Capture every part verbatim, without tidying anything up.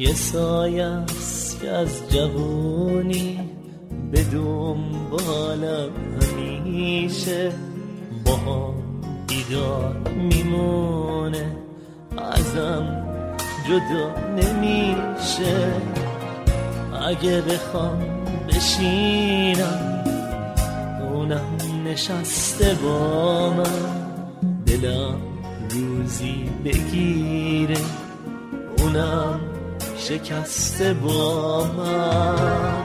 یه سایه است که از جوانی به دنبالم همیشه با هم بیدار میمونه، ازم جدا نمیشه. اگه بخوام بشینم اونم نشسته با من، دلم روزی بگیره اونم شکسته با من.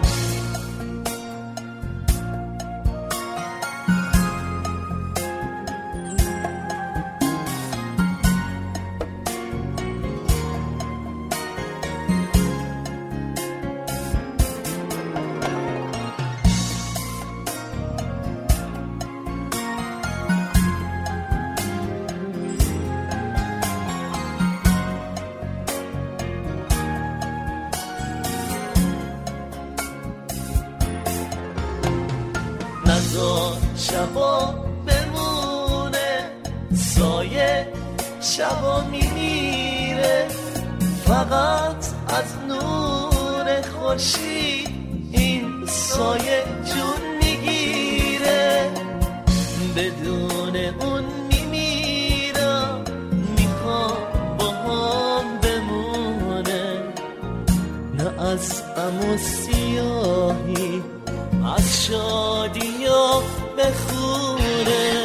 نزار شبا بمونه، سایه شبا میمیره، فقط از نور خورشید این سایه جون میگیره. بدون اون میمیرم، میخوام با هم بمونه، نه از غم و سیاهی از شادی ها بخوره.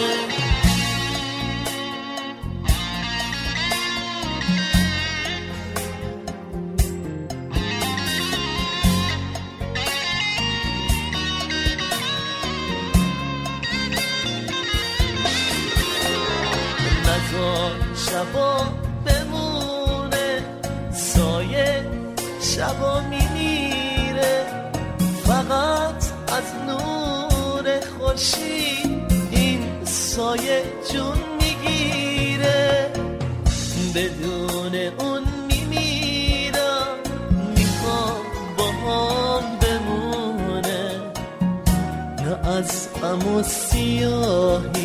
نزار شبا بمونه، سایه شبا میمیره، فقط از نور خورشید این سایه جون میگیره. بدون اون میمیرم، میخوام با هم بمونه، نه از غم و سیاهی